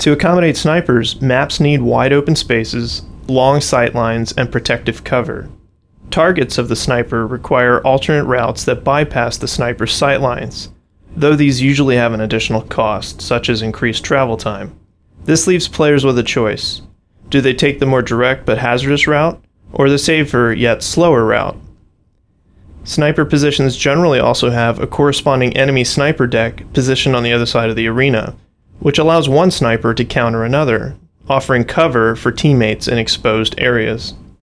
To accommodate snipers, maps need wide open spaces, long sight lines, and protective cover. Targets of the sniper require alternate routes that bypass the sniper's sight lines, though these usually have an additional cost, such as increased travel time. This leaves players with a choice. Do they take the more direct but hazardous route, or the safer yet slower route? Sniper positions generally also have a corresponding enemy sniper deck positioned on the other side of the arena, which allows one sniper to counter another, offering cover for teammates in exposed areas.